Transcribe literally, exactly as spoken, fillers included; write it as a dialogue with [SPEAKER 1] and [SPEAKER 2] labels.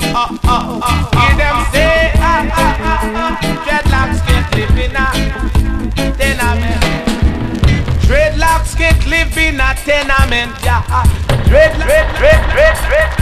[SPEAKER 1] Uh, uh, uh, hear them say, ah, ah, ah, ah, dreadlocks can't live in a tenement. Dreadlocks can't live in a tenement. Yeah, dread, dread, dread, dread, dread.